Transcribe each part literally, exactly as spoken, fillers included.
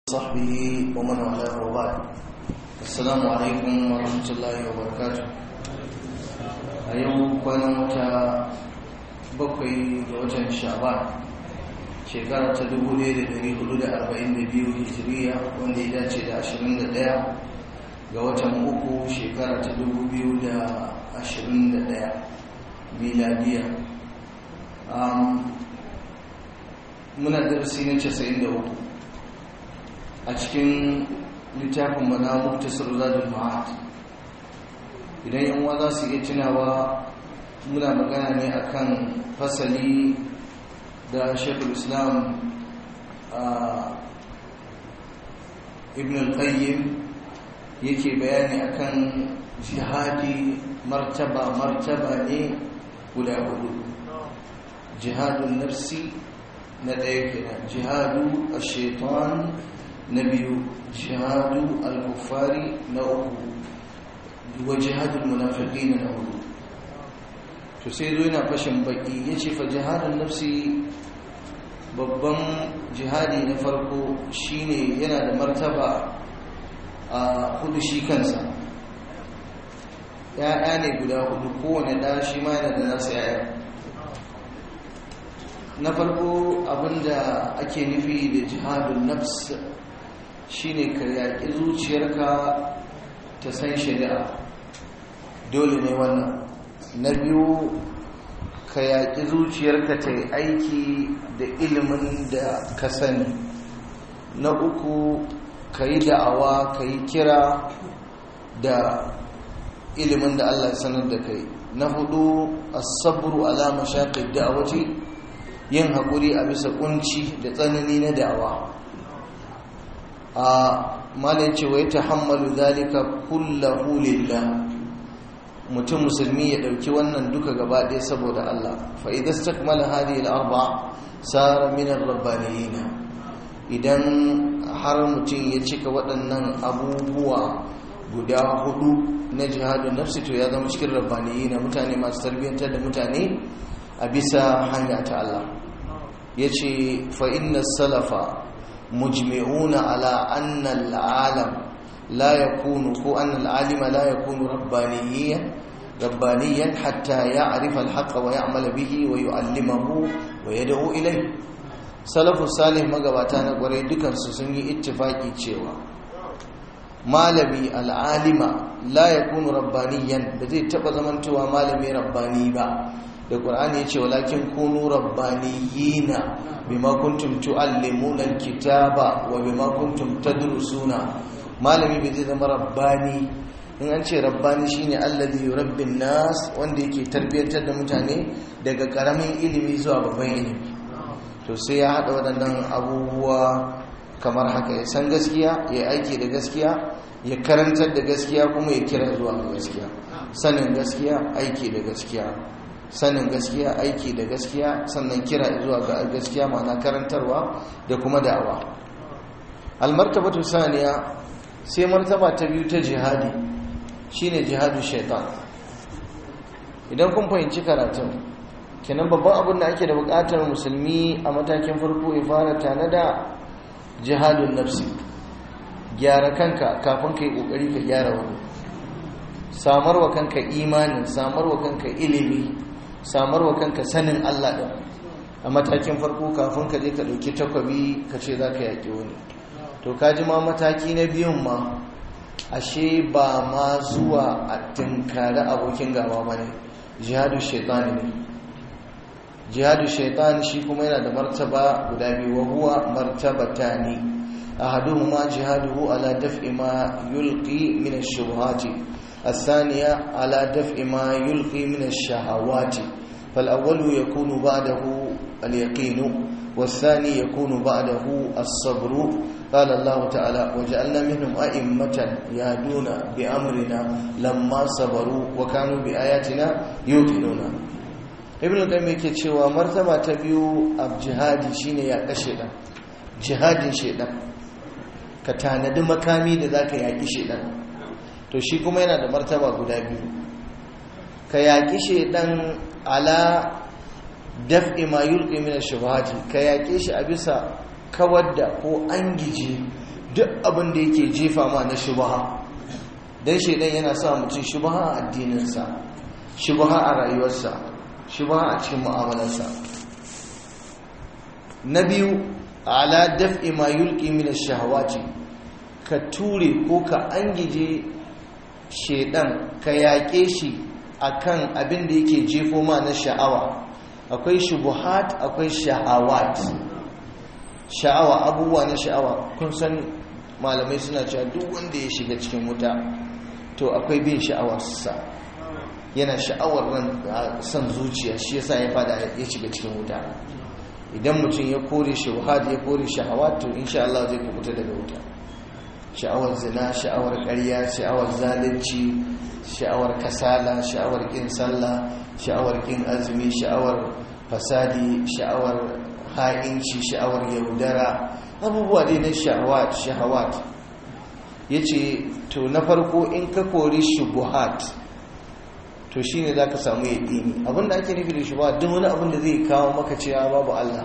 صحبه ومن والاه وبعد. السلام عليكم ورحمة الله وبركاته. أيوم كنا متى بقي وجه شعبان شكرا تدوه لي لدري حدود أربعين دبيو هجرية وندي داتي دا عشرين دا وجه مؤكو شكرا تدوه بيو دا عشرين دا ميلادية. من الدرسين تسعين دا a cikin littafin mana muktasar zadul ma'ad. Idan yan uwa za su iya tunawa muna magana ne akan fasali da Sheikhul Islam Ibn al-Qayyim yake bayani akan jihadi martaba martaba ne guda hudu. Jihadun nafsi na ɗaya kenan, jihadu ash-shaytan na biyu, jihadu al-kuffari na uku, wa jihadul munafiqin na hudu. To sai zo yana fashin baki yace fa jihadun nafsi babban jihadi na farko shine yana da martaba a hudu shi kansa. Ya'ya ne guda hudu, kowane da shi ma yana da nasa ya'ya. Na farko abinda ake nufi da jihadun nafs shine ka yaƙi zuciyarka ta san shari'a, dole ne wannan. Na biyu, ka yaƙi zuciyarka ta yi aiki da ilimin da ka sani. Na uku, ka yi da'awa, ka yi kira da ilimin da Allah ya sanar da kai. Na hudu, as-sabru ala mashaqid da'awati, yin haƙuri a bisa kunci da tsanani na da'awa. a malin cewa ya tahammalu zalika kullahu lillah, mutum musulmi ya dauki wannan duka gaba ɗaya saboda Allah. fa idza istakmala hadhihi al-arba sara min ar-rabbaniyin, idan har mutum ya cika waɗannan abubuwa guda hudu na jihadun nafsi to ya zama cikin rabbaniyin, mutane masu tarbiyyantar da mutane a bisa hanya ta Allah. yace fa inna salafa مجمعون على أن العالم لا يكون كو أن العالم لا يكون ربانيا ربانيا حتى يعرف الحق ويعمل به ويعلمه ويدعو إليه. سلف الصالح magabata kwarai dukan su sun yi ittifaki cewa malami al'alima la yakunu rabbaniyan, ba zai taba zamantowa malami rabbani ba. Da Qur'ani yace walakin kunu rabbaniyina bima kuntum tuallimuna alkitaba wa bima kuntum tadrusuna. Malami bai zai zama rabbani. In an ce rabbani shine alladhi yurabbi nas, wanda yake tarbiyantar da mutane daga karamin ilimi zuwa babban ilimi. To sai ya hada wadannan abubuwa kamar haka: ya san gaskiya, ya aiki da gaskiya, ya karantar da gaskiya, kuma ya kira zuwa ga gaskiya. Sanin gaskiya, aiki da gaskiya. sanin gaskiya, aiki da gaskiya, sannan kira zuwa ga gaskiya, ma'ana karantarwa da kuma da'awa. Al-martabatu saniya, sai martaba ta biyu ta jihadi, shine jihadu shaitan. Idan kun fahimci karatun, kenan babban abin da ake da buƙatar musulmi a matakin farko ya fara tanada jihadun nafsi. Gyara kanka kafin kai kokari ka gyara wani. Samarwa kanka imanin, samarwa kanka ilimi, samarwa kanka sanin Allah ɗin a matakin farko kafin ka je ka ɗauki takwabi ka ce za ka yaƙi wani. To ka ji ma mataki na biyun ma ashe ba ma zuwa a tinkari abokin gaba ba ne, jihadu shaitani ne. Jihadu shaitani shi kuma yana da martaba guda biyu, wa huwa martabatani. ahaduhuma jihaduhu ala daf'i ma yulqi min ash-shubuhati, الثانية على دفع ما يلقي من الشهوات. فالأول يكون بعده اليقين، والثاني يكون بعده الصبر. قال الله تعالى وجعلنا منهم أئمة يهدون بأمرنا لما صبروا وكانوا بآياتنا يوقنون. ابن القيم yake cewa martaba ta biyu a jihadi shine ya kashe dan jihadin shedan, ka tanadi makami da zaka yaki shedan. To shi kuma yana da martaba guda biyu, ka yaƙi shaidan ala daf'i ma yulqi min ash-shubuhati, ka yaƙe shi a bisa kawar da ko an gije duk abin da yake jefa ma na shubha, dan shedan yana sa mutum shubha a addininsa, shubha a rayuwarsa, shubha a cikin mu'amalarsa. na biyu ala daf'i ma yulqi min ash-shahawati, ka ture ko ka angije shedan, ka yaƙe shi akan abin da yake jefo ma na sha'awa. Akwai shubuhat, akwai shahawat. Sha'awa, abubuwa na sha'awa, kun san malamai suna cewa duk wanda ya shiga cikin wuta to akwai bin sha'awarsa, yana sha'awar ran san zuciya, shi yasa ya fada ya shiga cikin wuta. Idan mutum ya kore shubuhat, ya kore shahawat, to insha Allah zai kubuta daga wuta. Sha'awar zina, sha'awar ƙarya, sha'awar zalunci, sha'awar kasala, sha'awar kin sallah, sha'awar kin azumi, sha'awar fasadi, sha'awar ha'inci, sha'awar yaudara, abubuwa dai na sha'awat shahawat. Yace to na farko in ka kori shubuhat to shine zaka samu yaqini. Abinda ake nufi da shubuhat duk wani abin da zai kawo maka cewa babu Allah,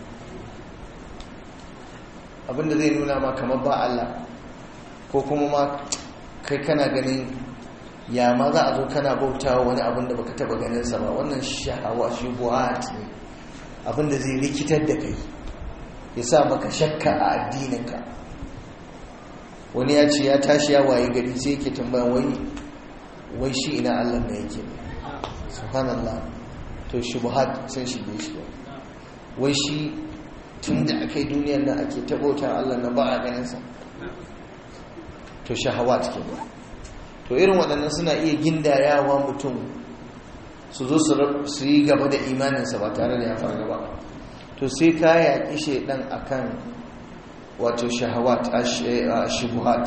abinda zai nuna ma kamar ba Allah, ko kuma ma kai kana ganin ya ma za a zo kana bautawa wani abin da baka taba ganin sa ba. Wannan sha'awa shubuhat ne, abin da zai rikitar da kai, ya sa maka shakka a addininka. Wani ya ce ya tashi ya waye gari sai yake tambaya wai wai shi ina Allah ne yake. Subhanallah. To shubuhat sun shige shi. Wai shi tunda akai duniyar nan ake tabauta Allah na ba a ganin sa. To shahawat kenan. To irin waɗannan suna iya gindayawa mutum su zo su yi gaba da imaninsa ba tare da ya farga ba. To sai ka yaƙi shaidan akan wato shahawat a shubuhat.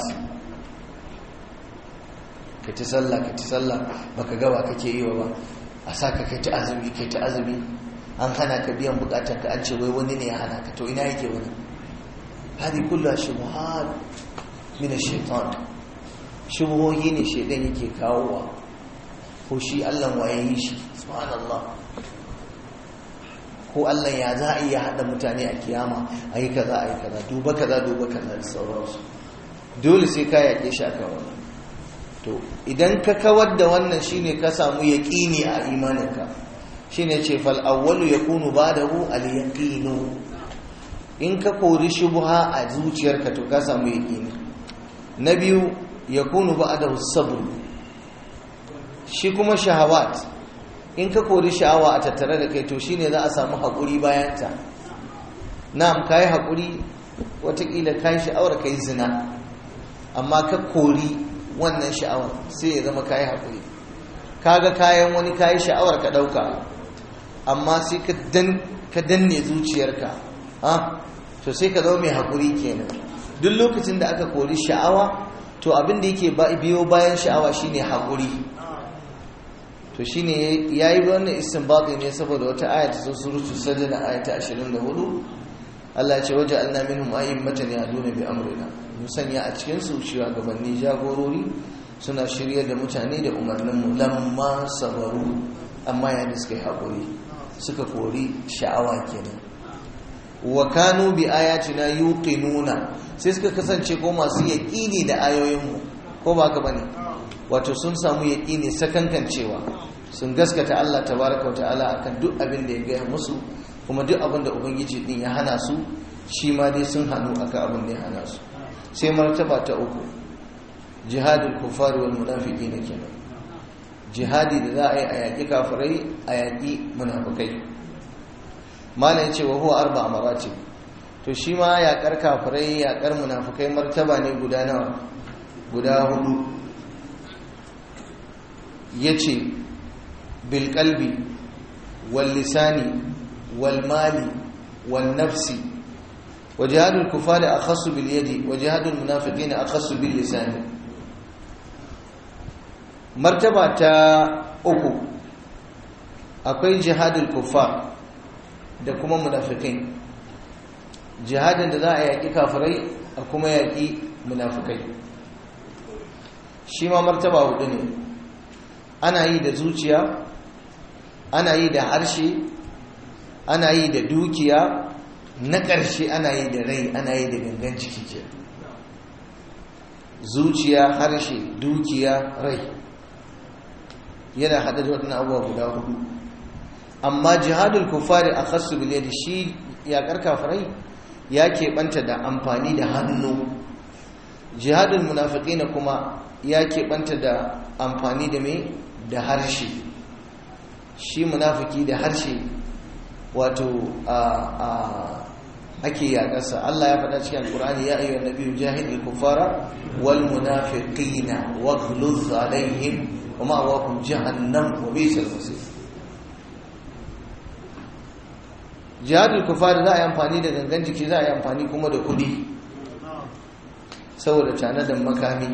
ka ci sallah ka ci sallah baka gaba kake yi wa ba, a saka kai ta azumi kai ta azumi, an hana ka biyan bukatar ka, an ce wai wani ne ya hana ka, to ina yake wani? hadi kullu shubuhat min ash-shaytan. shubuhohi ne shaidan yake kawowa, ko shi Allah waye yi shi, subhanallah. ko Allah ya za a iya haɗa mutane a kiyama a yi kaza a yi kaza, duba kaza duba kaza da sauransu. Dole sai ka yaƙe shi akan wannan. To idan ka kawar da wannan shine ka samu yaƙini a imaninka. Shine ce fal awwalu yakunu ba'dahu al yaqinu. In ka kori shubha a zuciyarka to ka samu yaƙini. Na biyu yakunu ba'dahu sabr. Shi kuma shahawat, in ka kori sha'awa a tattare da kai to shine za a samu haƙuri bayanta. Na'am, kai haƙuri, watakila kai sha'awar kai zina, amma ka kori wannan sha'awar sai ya zama kai haƙuri. Kaga kayan wani kai sha'awar ka ɗauka, amma sai ka dan ka danne zuciyarka, ha to sai ka zama mai haƙuri kenan. Duk lokacin da aka kori sha'awa to abin da yake biyo bayan sha'awa shine haƙuri. To shine yayi wannan istinbati ne saboda wata aya ta suratul sajda aya ta ashirin da hudu. Allah ya ce waja'alna minhum a'immatan yahduna bi amrina. Mun sanya a cikin su shugabanni jagorori suna shiryar da mutane da umarnin mu lamma sabaru, amma ya da suka yi hakuri suka kori sha'awa kenan. Wa kanu bi ayatina yuqinuna, sai suka kasance ko masu yaqini da ayoyin mu, ko ba ka bane? Wato sun samu yaƙini sakankancewa, sun gaskata Allah tabaraka wa ta'ala akan duk abin da ya gaya musu, kuma duk abin da ubangiji din ya hana su shi ma dai sun hannu akan abin da ya hana su. Sai martaba ta uku, jihadul kuffari wal munafiqin kenan. Jihadi da za a yi a yaƙi kafirai, a yaƙi munafikai. Malam ce wa huwa arba'a maratib. To shi ma yaƙar kafirai, yaƙar munafikai martaba ne guda nawa? Guda hudu. yace bil qalbi wal lisani wal mali wal nafsi wa jihadul kufari akhassu bil yadi wa jihadul munafiqin akhassu bil lisani. Martaba ta uku akwai jihadul kufar da kuma munafiqin. Jihadin da za a yaki kafirai a kuma yaki munafikai, shi ma martaba hudu ne. Ana yi da zuciya, ana yi da harshe, ana yi da dukiya, na ƙarshe ana yi da rai, ana yi da gangan ciki ke. zuciya, harshe, dukiya, rai, yana hada da waɗannan abubuwa guda hudu. Amma jihadul kufari a khassu bil yadi, shi yaƙar kafirai ya keɓanta da amfani da hannu. Jihadul munafiqina kuma ya keɓanta da amfani da me, da harshe. Shi munafiki da harshe wato a a ake yaƙarsa. Allah ya faɗa cikin Alƙur'ani, ya ayyuhan nabiyyu jahidil kuffara wal munafiqina waghluz alaihim wa ma'awakum jahannam wa bi'sal masir. Jihadul kuffar za a yi amfani da gangan jiki, za a yi amfani kuma da kudi saboda tanadin makami.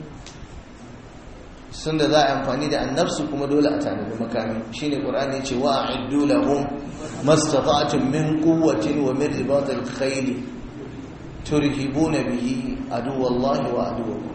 Sun da za a yi amfani da annafsu kuma dole a tanadin makami. Shine Qur'ani ya ce wa a'iddu lahum mastata'tum min quwwatin wa min ribatil khayl turhibuna bihi aduwallahi wa aduwwakum.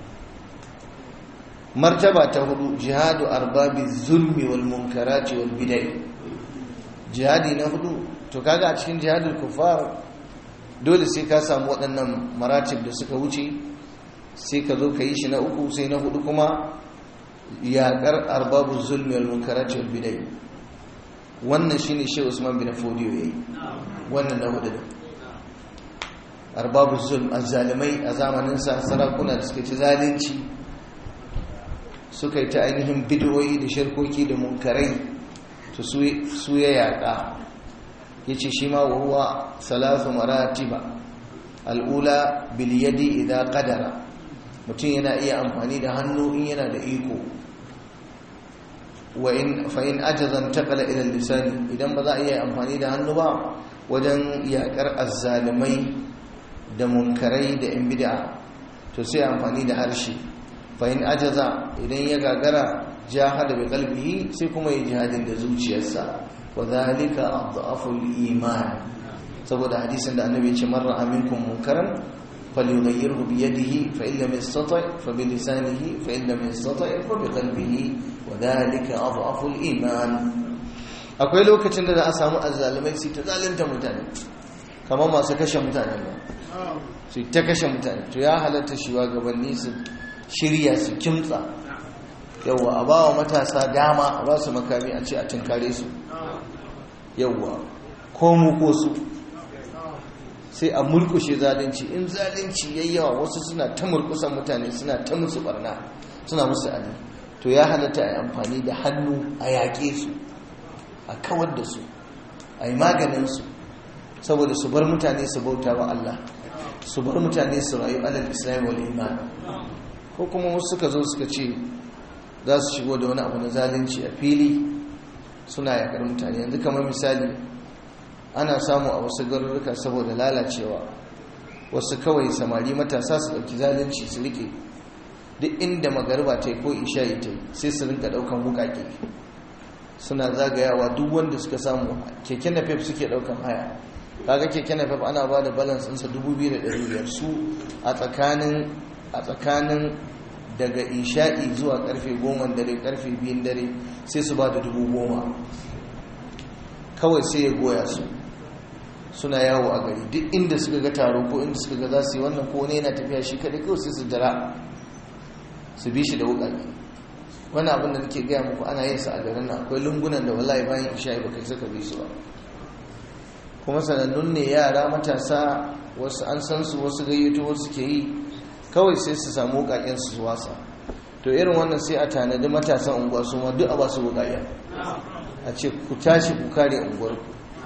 Martaba ta hudu, jihadu arbabi zulmi wal munkarati wal bid'ah. Jihadi na hudu, to kaga a cikin jihadul kufar dole sai ka samu waɗannan maratib da suka wuce, sai ka zo ka yi shi na uku, sai na hudu kuma yaƙar arbabu zulmi wal munkarati wal bid'ah. Wannan shine Sheikh Usman bin Fodiyo yayi, wannan na hudu. Arbabu zulm, azzalimai a zamanin sa, sarakuna da suka ci zalunci, suka yi ta ainihin bid'o'i da shirkoki da munkarai, to su ya yaƙa. Yace shi ma wa huwa salasu maratiba. Al'ula bil yadi idza qadara, mutum yana iya amfani da hannu in yana da iko. Wa in fa in ajaza intaqala ila lisani, idan ba za a iya amfani da hannu ba wajen yakar azzalimai da munkarai da in bid'a, to sai amfani da harshe. Fa in ajaza, idan ya gagara, jahada bi qalbihi, sai kuma yi jihadin da zuciyarsa. وذلك أضعف الإيمان. saboda hadisin da annabi ya ce marra aminkum munkaran falyughayyirhu bi yadihi fa in lam yastati' fa bi lisanihi fa in lam yastati' fa bi qalbihi wa dhalika adhafu al-iman. Akwai lokacin da za a samu azzalimai su ta zalunta mutane, kamar masu kashe mutane ba, su ta kashe mutane, to ya halatta shugabanni su shirya su kimtsa, yawa a ba wa matasa dama, a ba su makami, a ce a tunkare su, yawwa ko mu ko su, sai a murkushe zalunci. In zalunci yayi yawa, wasu suna ta murkusan mutane, suna ta musu barna, suna musu ali, to ya halatta a yi amfani da hannu a yaƙe su, a kawar da su, a yi maganin su, saboda su bar mutane su bauta wa Allah, su bar mutane su rayu alal islam wal iman. Ko kuma wasu suka zo suka ce za su shigo da wani abu na zalunci a fili, suna yakar mutane. Yanzu kamar misali, ana samu a wasu garuruka saboda lalacewa, wasu kawai samari matasa su ɗauki zalunci su rike, duk inda magariba ta yi ko isha'i ta yi sai su rinka ɗaukan wukake suna zagayawa. Duk wanda suka samu keke napep suke ɗaukan haya, kaga keke napep ana ba da balance ɗinsa dubu biyu da ɗari biyar. Su a tsakanin a tsakanin daga isha'i zuwa karfe goma dare, karfe biyun dare, sai su ba da dubu goma kawai, sai ya goya su, suna yawo a gari. Duk inda suka ga taro ko inda suka ga za su yi wannan, ko wani yana tafiya shi kadai, kawai sai su dara su bi shi da wukaki. Wani abin da nake gaya muku ana yin sa a garin nan. Akwai lungunan da wallahi bayan isha'i ba kai suka bi su ba, kuma sanannun ne, yara matasa, wasu an san su, wasu gayyato wasu ke yi, kawai sai su samu wukaken su wasa. To irin wannan sai a tanadi matasan unguwa su ma duk a ba su wukaken, a ce ku tashi ku kare unguwarku.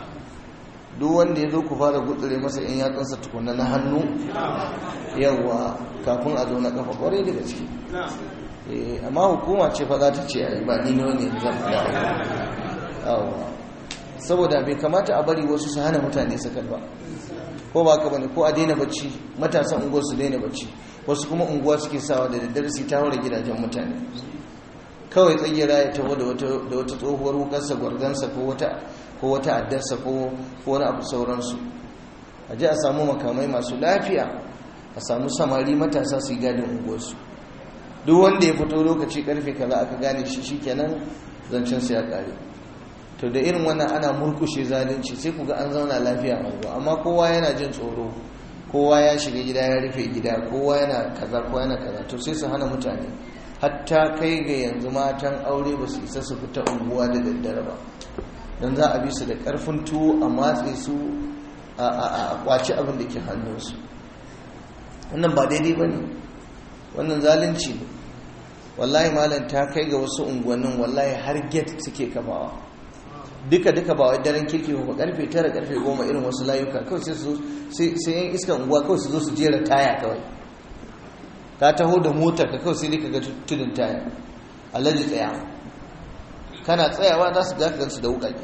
Duk wanda ya zo ku fara gutsure masa in yatsunsa tukunna na hannu, yawa, kafin a zo na kafa, kwarai daga ciki. Amma hukuma ce fa za ta ce ai ba ni ne zan fada, yawa, saboda bai kamata a bari wasu su hana mutane sakat ba, ko ba ka bane, ko a daina bacci, matasan unguwar su daina bacci. Wasu kuma unguwa suke sawa da daddare su ta haura gidajen mutane, kawai tsagira ya taho da wata tsohuwar wukarsa, gwargansa, ko wata ko wata addarsa, ko wani abu sauransu. A ji a samu makamai masu lafiya, a samu samari matasa su yi gadin unguwarsu. Duk wanda ya fito lokaci karfe kaza aka gane shi, shikenan zancen sa ya kare. To da irin wannan ana murkushe zalunci, sai ku ga an zauna lafiya a unguwa. Amma kowa yana jin tsoro, kowa ya shiga gida ya rufe gida, kowa yana kaza kowa yana kaza, to sai su hana mutane, hatta kai ga yanzu matan aure ba su isa su fita unguwa da daddare ba, don za a bi su da karfin tuwo a matse su a kwaci abin da ke hannunsu. Wannan ba daidai ba ne, wannan zalunci ne. Wallahi malam ta kai ga wasu unguwannin wallahi har gate suke kafawa, duka duka ba wai daren kirki ba, karfe tara karfe goma irin wasu layuka kawai sai su sai yan iskan unguwa kawai su zo su jera taya kawai, ka taho da motar ka kawai sai dai ka ga tudun taya, alhaji tsaya, kana tsayawa za su ga gansu da wuƙaƙe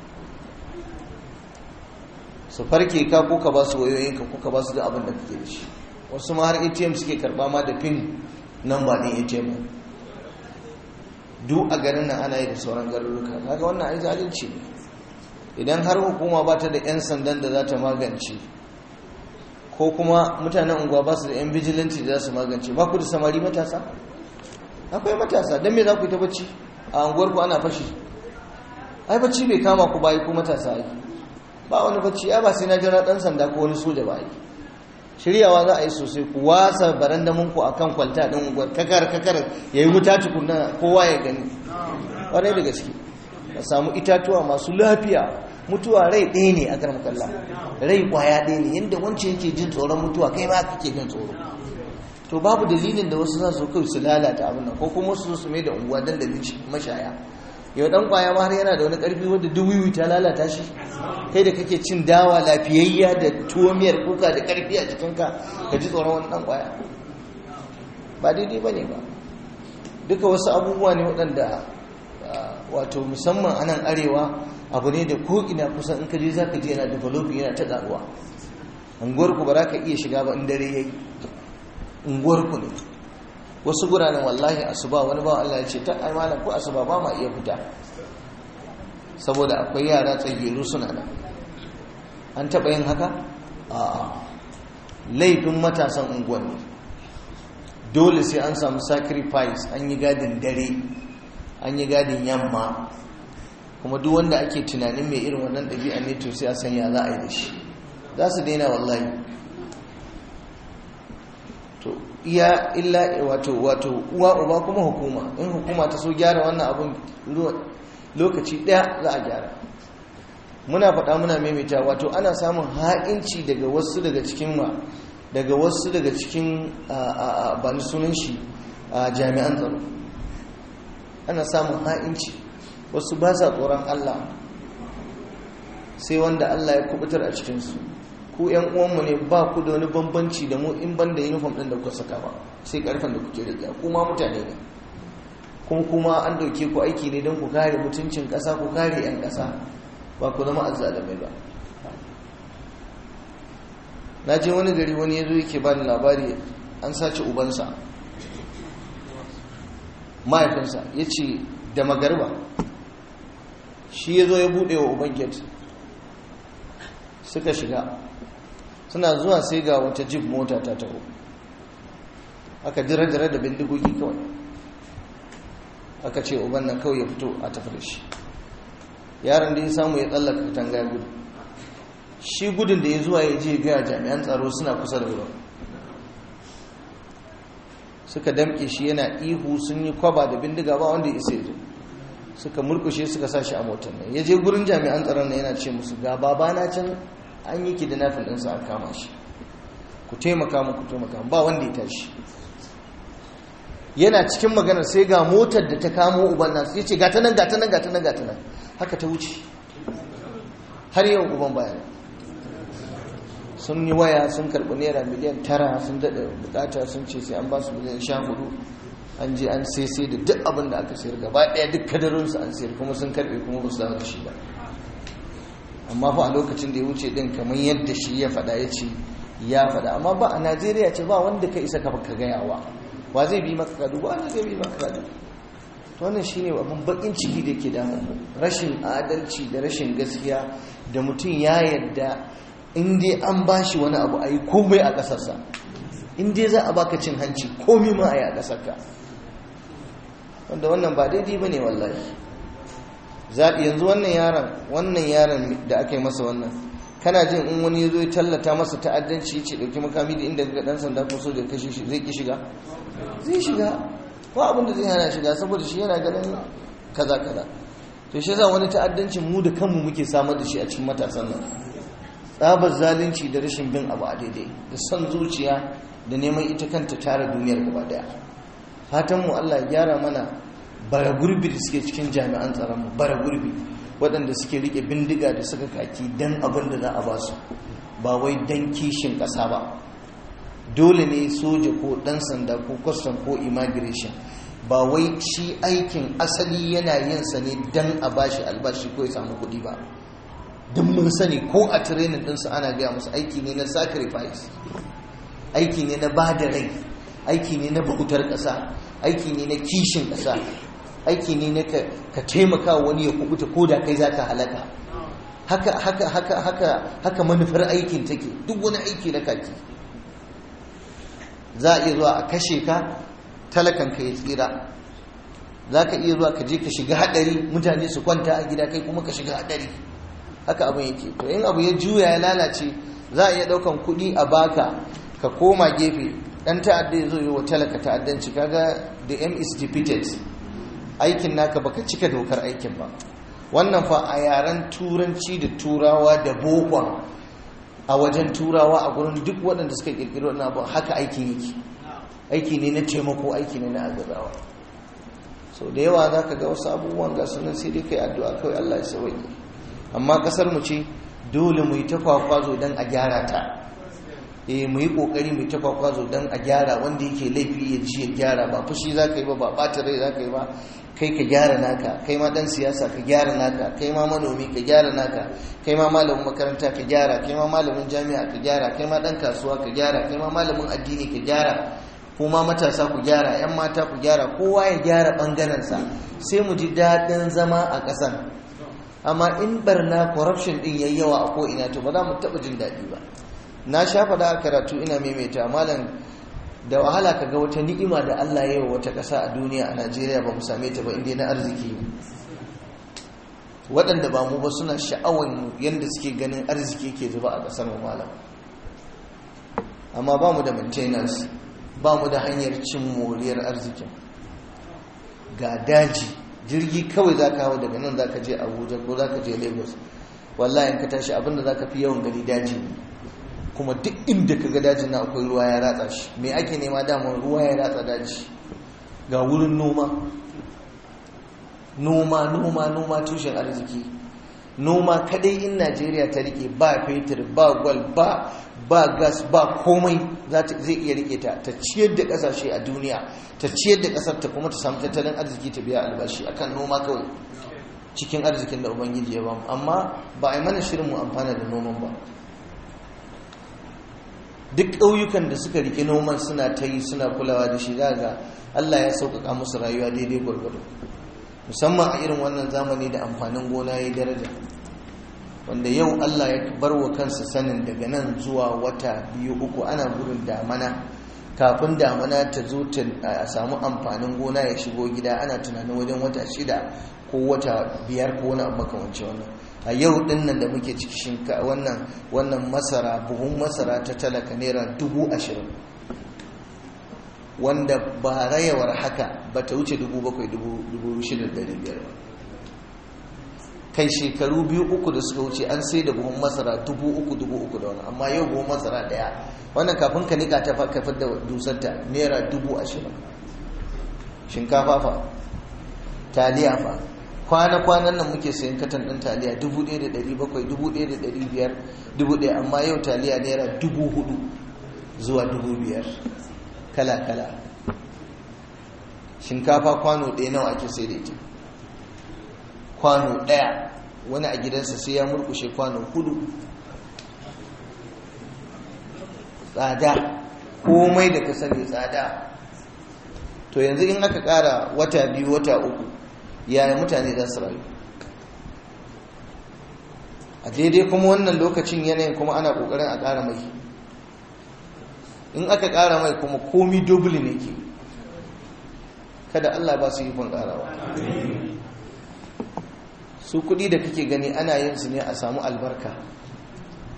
su farke ka ko ka ba su wayoyinka ko ka ba su da abin da kake da shi. Wasu ma har A T M suke karba ma da pin number din A T M, duk a garin nan ana yi da sauran garuruka. Kaga wannan ai zalunci ne. Idan har hukuma ba ta da yan sandan da za ta magance, ko kuma mutanen unguwa ba su da yan vigilante da za su magance, ba ku da samari matasa? Akwai matasa, don me za ku yi ta bacci a unguwar ku ana fashi? Ai bacci bai kama ku bayi ko matasa ai, ba wani bacci. Ai ba sai na jira dan sanda ko wani soja ba ai, shiryawa za a yi sosai, ku wasa barandamunku a kan kwalta ɗin unguwar, kakar kakar ya yi wuta tukuna kowa ya gani. Ƙwarai da gaske, ka samu itatuwa masu lafiya. Mutuwa rai ɗaya ne a karam kalla, rai ƙwaya ɗaya ne, yadda wancan yake jin tsoron mutuwa kai ma kake jin tsoro. To babu dalilin da wasu za su kai su lalata abin nan, ko kuma su su mai da unguwa dandalin mashaya. Yau dan ƙwaya ma har yana da wani ƙarfi wanda duwiwi ta lalata shi. Kai da kake cin dawa lafiyayya da tuwo miyar kuka da karfi a jikinka, ka ji tsoron wani dan kwaya, ba daidai ba ne ba. Duka wasu abubuwa ne waɗanda wato musamman a nan arewa abu ne da ko'ina kusan in ka je za ka je yana developing, yana ta ƙaruwa. Unguwarku ba za ka iya shiga ba in dare ya yi, unguwarku ne. Wasu guranin wallahi asuba wani ba Allah ya ce ta ai malam ko asuba ba ma iya fita, saboda akwai yara tsagiru suna nan. An taɓa yin haka? a laifin matasan unguwanni. Dole sai an samu sacrifice, an yi gadin dare, an yi gadin yamma, kuma duk wanda ake tunanin mai irin wannan ɗabi'a ne to sai a sanya za a yi da shi. Za su daina wallahi. To iya illa wato wato uwa uba kuma hukuma, in hukuma ta so gyara wannan abun lokaci ɗaya za a gyara. Muna faɗa muna maimaita, wato ana samun ha'inci daga wasu daga cikin ma daga wasu daga cikin ba ni sunan shi jami'an tsaro. Ana samun ha'inci, wasu ba sa tsoron Allah, sai wanda Allah ya kubutar a cikinsu. Ku yan uwanmu ne, ba ku da wani bambanci da mu in ban da uniform ɗin da kuka saka ba, sai ƙarfen da kuke riƙe. Kuma mutane ne, kuma kuma an dauke ku aiki ne don ku kare mutuncin ƙasa, ku kare 'yan ƙasa, ba ku zama azzalamai ba. Na je wani gari, wani ya zo yake ba ni labari an sace ubansa, mahaifinsa, ya ce da magarba shi ya zo ya buɗe wa uban gate, suka shiga. Suna zuwa sai ga wata jeep mota ta taho, aka jira-jira da bindigogi kawai, aka ce uban nan kawai ya fito a tafi da shi. Yaron da ya samu ya tsallaka katanga gudu. Shi gudun da ya zuwa ya je ga jami'an tsaro suna kusa da wurin, suka damke shi yana ihu, sun yi kwaba da bindiga, ba wanda ya isa ya zo. Suka murkushe suka sa shi a motar nan. Ya je gurin jami'an tsaron nan yana ce musu, ga babana can an yi kidnapping ɗinsa a kama shi, ku taimaka mu, ku taimaka mu. Ba wanda ya tashi. Yana cikin maganar sai ga motar da ta kamo uban nasu, ya ce gata nan gata nan gata nan gata nan, haka ta wuce. Har yau uban bayan sun yi waya, sun karɓi naira miliyan tara, sun daɗa bukata, sun ce sai an ba su miliyan sha hudu. An je an sai sai da duk abin da aka sayar gaba ɗaya, duk kadarinsu an sayar, kuma sun karɓe kuma ba su dawo da shi ba. Amma fa a lokacin da ya wuce din kamar yadda shi ya faɗa, ya ce ya faɗa, amma ba a Najeriya ce ba wanda ka isa ka gayawa, wa zai bi maka kadu, ba wanda zai bi maka kadu. To wannan shine abin bakin ciki da yake damun mu, rashin adalci da rashin gaskiya, da mutum ya yadda in dai an bashi wani abu ayi komai a ƙasarsa, in dai za a baka cin hanci komai ma ayi a ƙasarka, wanda wannan ba daidai bane wallahi. Zaɓi yanzu wannan yaron wannan yaron da aka yi masa wannan, kana jin in wani ya zo ya tallata masa ta'addanci ce dauki makami da inda ga dan sanda ko soja kashe shi zai ki shiga zai shiga ko abin da zai hana shiga saboda shi yana ganin kaza kaza to shi yasa wani ta'addancin mu da kanmu muke samar da shi a cikin matasan nan tsabar zalunci da rashin bin abu a daidai da son zuciya da neman ita kanta tara duniyar gaba daya fatan mu Allah ya gyara mana bara gurbi da suke cikin jami'an tsaron mu bara gurbi waɗanda suke rike bindiga da suka kaki dan abin da za a ba su ba wai dan kishin ƙasa ba. Dole ne soja ko ɗan sanda ko custom ko immigration ba wai shi aikin asali yana yin sa ne dan a bashi albashi ko ya samu kuɗi ba. Don mun sani ko a training ɗinsu ana gaya musu aiki ne na sacrifice, aiki ne na ba da rai, aiki ne na bautar ƙasa, aiki ne na kishin ƙasa, aiki ne na ka taimaka wani ya kubuta ko da kai za ka halaka. Haka haka haka haka haka manufar aikin take. Duk wani aiki na kaki za a iya zuwa a kashe ka talakan ka ya tsira, za ka iya zuwa ka je ka shiga hadari mutane su kwanta a gida kai kuma ka shiga hadari. Haka abin yake. To in abu ya juya ya lalace za a iya daukan kuɗi a baka ka koma gefe dan ta'adda ya zo yi wa talaka ta'addanci, kaga the aim is defeated. Aikin naka baka cika dokar aikin ba. Wannan fa a yaren turanci da turawa da bokon a wajen turawa a gurin duk waɗanda suka kirkiri wannan abu haka aikin yake. Aiki ne na taimako, aiki ne na agazawa. So da yawa za ka ga wasu abubuwan ga sunan sai dai kai addu'a kawai Allah ya sauke. Amma kasar mu ce dole mu yi ta kwakwazo don a gyara ta. Eh mu yi kokari mu yi ta kwakwazo don a gyara, wanda yake laifi ya ji ya gyara, ba fushi za ka yi ba, ba ɓata rai za ka yi ba, kai ka gyara naka, kai ma dan siyasa ka gyara naka, kai ma manomi ka gyara naka, kai ma malamin makaranta ka gyara, kai ma malamin jami'a ka gyara, kai ma dan kasuwa ka gyara, kai ma malamin addini ka gyara, kuma matasa ku gyara, yan mata ku gyara, kowa ya gyara bangarensa sai mu ji daɗin zama a ƙasan. Amma in barna corruption din yayi yawa a ko ina to ba za mu taɓa jin daɗi ba. Na sha faɗa a karatu ina maimaita malam, da wahala ka ga wata ni'ima da Allah ya yi wa wata ƙasa a duniya a Najeriya ba mu same ta ba inda na arziki. Waɗanda ba mu ba suna sha'awan yadda suke ganin arziki ke zuba a ƙasar mu malam. Amma ba mu da maintenance, ba mu da hanyar cin moriyar arzikin. Ga daji, jirgi kawai za ka hau daga nan za ka je Abuja ko za ka je Lagos. Wallahi in ka tashi abinda za ka fi yawan gani daji ne. Kuma duk inda ka ga dajin na akwai ruwa ya ratsa shi. Me ake nema damar ruwa ya ratsa daji? Ga wurin noma. Noma, noma, noma tushen arziki. Noma kadai in Najeriya ta rike ba fetur, ba gwal, ba ba gas, ba komai zai iya rike ta, ta ciyar da kasashe a duniya, ta ciyar da kasar ta kuma ta samu tattalin arziki ta biya albashi akan noma kawai cikin arzikin da Ubangiji ya bamu. Amma ba a yi mana shirin mu amfana da noman ba. Duk ƙauyukan da suka riƙe noman suna ta yi suna kulawa da shi za ga Allah ya sauƙaƙa musu rayuwa daidai gwargwado, musamman a irin wannan zamani da amfanin gona ya yi daraja, wanda yau Allah ya bar wa kansa sanin daga nan zuwa wata biyu uku ana gurin damana. Kafin damana ta zo ta a samu amfanin gona ya shigo gida ana tunanin wajen wata shida ko wata biyar ko wani abu makamanci wannan. A yau din nan da muke ciki shinka wannan wannan masara, buhun masara ta talaka naira dubu ashirin, wanda ba rayawar haka ba ta wuce dubu bakwai dubu shida da biyar ba. Kai shekaru biyu uku da suka wuce an sai da buhun masara dubu uku dubu uku da wani, amma yau buhun masara daya wannan kafin ka nika ta kafin da dusarta naira dubu ashirin. Shinkafa fa, taliya fa, kwana-kwanan nan muke sayan katan ɗin taliya dubu ɗaya da ɗari bakwai, dubu ɗaya da ɗari biyar, dubu ɗaya, amma yau taliya naira dubu hudu zuwa dubu biyar, kala-kala. Shinkafa kwano ɗaya nawa ake sai da ita? Kwano ɗaya, wani a gidansa sai ya murkushe kwano hudu. Tsada, komai da ka sani tsada. To yanzu in aka ƙara wata biyu wata uku, yaya mutane za su rayu? A daidai kuma wannan lokacin yanayin kuma ana ƙoƙarin a ƙara mai. In aka ƙara mai kuma komi dubli ne ke. Kada Allah ba su yi kun ƙarawa. Su kuɗi da kake gani ana yin su ne a samu albarka.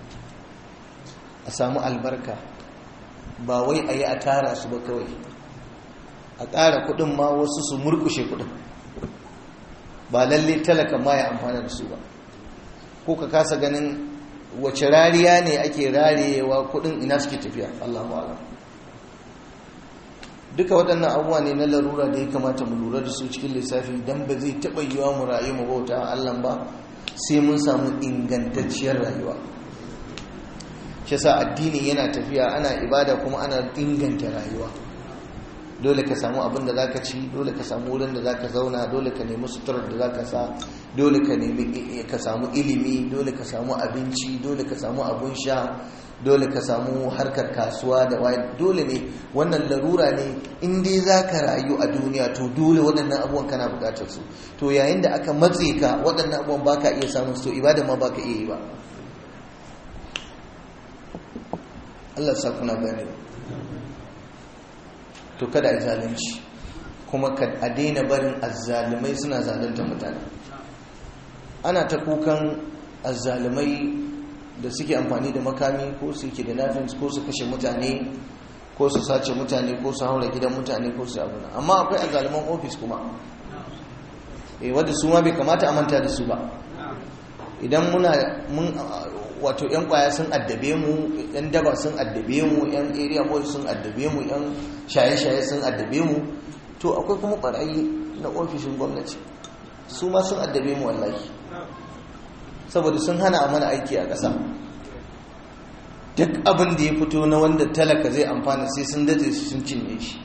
a samu albarka, ba wai a yi a tara su ba kawai, a ƙara kuɗin ma wasu su murkushe kuɗin, ba lalle talaka ma ya amfana da su ba, ko ka kasa ganin wace rariya ne ake rarewa kuɗin ina suke tafiya. Allahu a'lam. Duka waɗannan abubuwa ne na larura da ya kamata mu lura da su cikin lissafi, don ba zai taɓa yiwa mu rayu mu bauta a Allah ba sai mun samu ingantacciyar rayuwa. Shi yasa addini yana tafiya, ana ibada kuma ana inganta rayuwa. Dole ka samu abin da zaka ci, dole ka samu wurin da zaka zauna, dole ka nemi suturar da zaka sa, dole ka nemi ka samu ilimi, dole ka samu abinci, dole ka samu abun sha, dole ka samu harkar kasuwa da waye. Dole ne, wannan larura ne. In dai zaka rayu a duniya to dole waɗannan abubuwan kana buƙatar su. To yayin da aka matse ka waɗannan abubuwan baka iya samun su, to ibada ma baka iya yi ba. Allah sa kuna gane. To kada a zalunci, kuma a daina barin azzalumai suna zalunta mutane. Ana ta kukan azzalumai da suke amfani da makami, ko su ke da nafins, ko su kashe mutane, ko su sace mutane, ko su haura gidan mutane, ko su abuna. Amma akwai azzaluman ofis kuma, eh wanda su ma bai kamata a manta da su ba. Idan muna mun wato yan kwaya sun addabe mu, yan daba sun addabe mu, yan area boys sun addabe mu, yan shaye-shaye sun addabe mu, to akwai kuma barayi na ofishin gwamnati, su ma sun addabe mu wallahi, saboda sun hana mana aiki a ƙasa. Duk abin da ya fito na wanda talaka zai amfana sai sun dace sun cinye shi.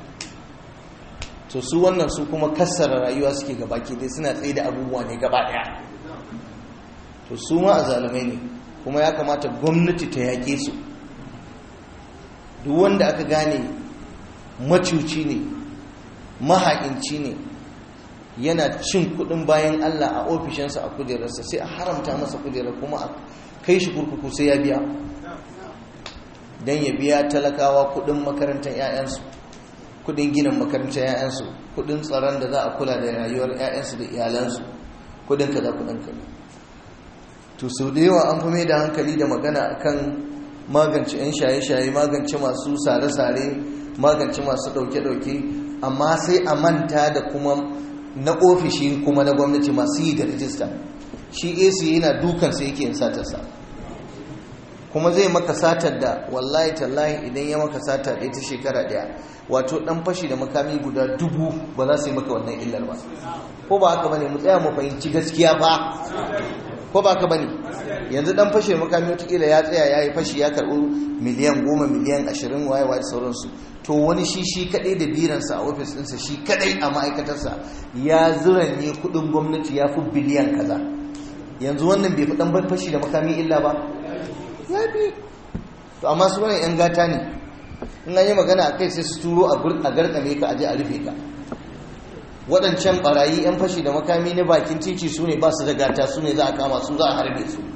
To su wannan su kuma kassara rayuwa suke gabaki dai, suna tsaye da abubuwa ne gaba ɗaya. To su ma azalumai ne, kuma ya kamata gwamnati ta yaƙe su. Duk wanda aka gane macuci ne, mahaƙinci ne, yana cin kuɗin bayan Allah a ofishinsa a kujerarsa, sai a haramta masa kujerar kuma a kai shi kurkuku sai ya biya, don ya biya talakawa kuɗin makarantar 'ya'yansu, kuɗin ginin makarantar 'ya'yansu, kuɗin tsaron da za a kula da rayuwar 'ya'yansu da iyalansu, kuɗin kaza kuɗin kaza. To sau da yawa an fi mai da hankali da magana akan magance 'yan shaye-shaye, magance masu sare-sare, magance masu ɗauke-ɗauke, amma sai a manta da kuma na ofishi kuma na gwamnati masu yi da rijista. Shi A C yana dukansa yake yin satarsa, kuma zai maka satar da wallahi tallahi idan ya maka sata ɗaya ta shekara ɗaya, wato ɗan fashi da makami guda dubu ba za su yi maka wannan illar ba. Ko ba haka bane? Mu tsaya mu fahimci gaskiya ba, ko ba ka bane? Yanzu dan fashe makami wataƙila ya tsaya ya yi fashi ya karɓi miliyan goma, miliyan ashirin, waye waye sauransu. To wani shi shi kaɗai da biransa a ofis ɗinsa, shi kaɗai a ma'aikatarsa ya zuranye kuɗin gwamnati ya fi biliyan kaza. Yanzu wannan bai fi ɗan fashi da makami illa ba? Ya fi. To amma su wani 'yan gata ne, in an yi magana a kai sai su turo a garkame ka aje a rufe ka. Waɗancan ɓarayi 'yan fashi da makami na bakin titi su ne ba su da gata, su ne za a kama su, za a harbe su.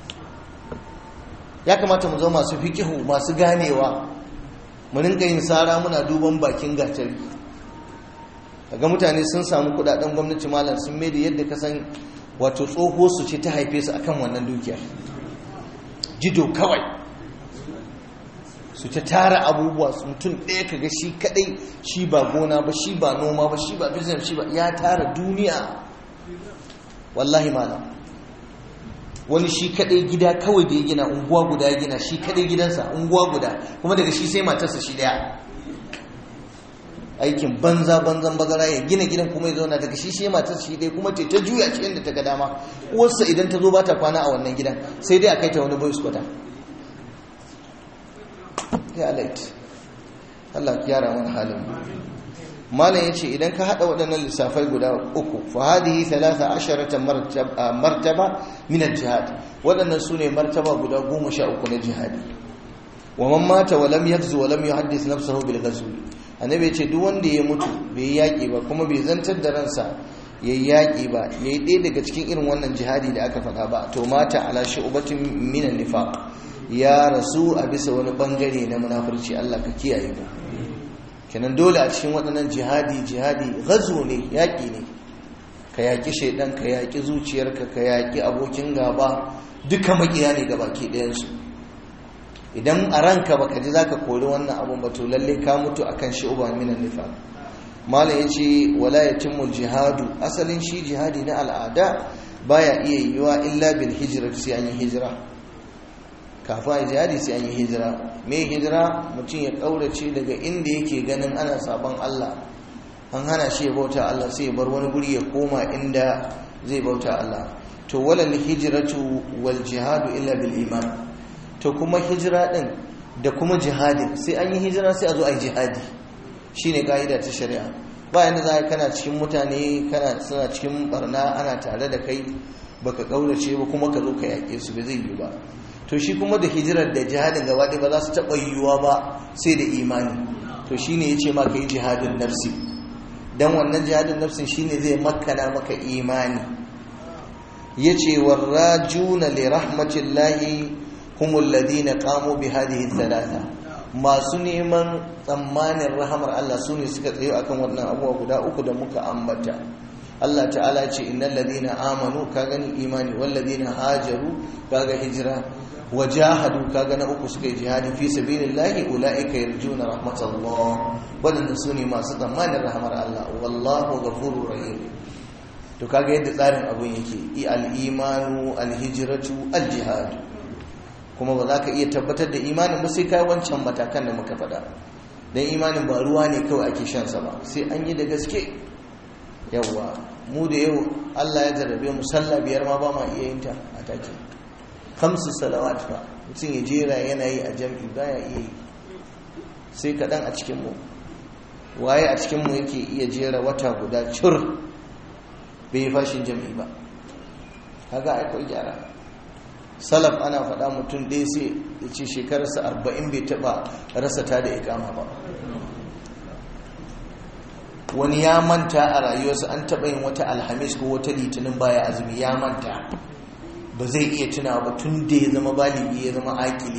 Ya kamata mu zama masu fikihu, masu ganewa, mu rinka yin sara muna duban bakin gatari. Daga mutane sun samu kudaden gwamnati malam sun mai da yadda ka san wato tsoho su ce ta haife su akan wannan dukiyar. Jido kawai su ta tara abubuwa, su mutum ɗaya kaga shi kadai, shi ba gona ba, shi ba noma ba, shi ba business, shi ba, ya tara duniya wallahi malam. Wani shi kadai gida kawai da ya gina, unguwa guda ya gina, shi kadai gidansa unguwa guda, kuma daga shi sai matarsa shi daya. Aikin banza banzan bazara, ya gina gidan kuma ya zauna, daga shi sai matarsa shi daya, kuma ta juya ce yadda ta ga dama. Uwarsa idan ta zo ba ta kwana a wannan gidan, sai dai a kai ta wani boys kwata. Ya lait, Allah ya gyara mana halin. Malam yace idan ka hada waɗannan lissafai guda uku, fa hadihi thalatha asharata martaba min al-jihad, waɗannan sune martaba guda goma sha uku na jihadi. Wa man mata wa lam yaghzu wa lam yuhaddith nafsahu bil ghazw, annabi yace duk wanda ya mutu bai yaki ba kuma bai zantar da ransa yayi yaki ba, yayi ɗaya daga cikin irin wannan jihadi da aka faɗa ba, to mata ala shu'batin min an-nifaq, ya rasu a bisa wani bangare na munafurci. Allah ka kiyaye mu. Kenan dole a cikin waɗannan jihadi jihadi gazo ne, yaƙi ne, ka yaƙi shaidan, ka yaƙi zuciyarka, ka yaƙi abokin gaba, duka makiya ne ga baki ɗayansu. idan a ranka baka ji zaka kori wannan abun ba to lalle ka mutu akan shu'ba minan nifaq. malam yace wala yatimul jihadu, asalin shi jihadi na al'ada baya iya yiwa illa bil hijra, sai an yi hijira. kafin jihadi sai an yi hijira. me hijira? mutum ya kaurace daga inda yake ganin ana sabon Allah, an hana shi ya bauta Allah, sai ya bar wani guri ya koma inda zai bauta Allah. to wala hijratu wal jihadu illa bil iman. to kuma hijira din da kuma jihadin, sai an yi hijira sai a zo a yi jihadi. shine kaida ta shari'a. ba yanda za kana cikin mutane, kana suna cikin barna, ana tare da kai baka kaurace ba kuma ka zo ka yake su, ba zai yi ba. to shi kuma da hijirar da jihadin gaba ɗaya ba za su taɓa yiwuwa ba sai da imani. to shine yace ma kai jihadin nafsi, dan wannan jihadin nafsin shine zai makana maka imani. yace warrajuna li rahmatillahi humul ladina qamu bi hadhihi thalatha, masu neman tsammanin rahamar Allah sune suka tsayo akan wannan abubuwa guda uku da muka ambata. Allah ta'ala ce innal ladina amanu, ka gani imani, wal ladina hajaru, kaga hijira, wajahadu, kaga na uku suka yi jihadi fi sabilillahi ulaika yarjuna rahmatallah, wadanda sune masu tsammanin rahamar Allah. wallahu ghafurur rahim. to kaga yadda tsarin abun yake, al-imanu, al-hijratu, al-jihad. kuma ba za ka iya tabbatar da imanin ba sai kai wancan matakan da muka faɗa. dan imanin ba ruwa ne kawai ake shan sa ba, sai an yi da gaske. yawwa mu da yau Allah ya jarrabe mu sallah biyar ma ba ma iya yin ta a take. khamsu salawat fa mutum ya jera yana yi a jam'i baya iya yi, sai kaɗan a cikin mu. waye a cikin mu yake iya jera wata guda cur bai yi fashin jam'i ba? kaga akwai gyara. salaf ana faɗa mutum ɗaya sai ya ce shekararsa arba'in bai taɓa rasa ta da ikama ba. wani ya manta a rayuwarsa an taɓa yin wata alhamis ko wata litinin baya azumi, ya manta, ba zai iya tunawa ba tun da ya zama baligi ya zama akili.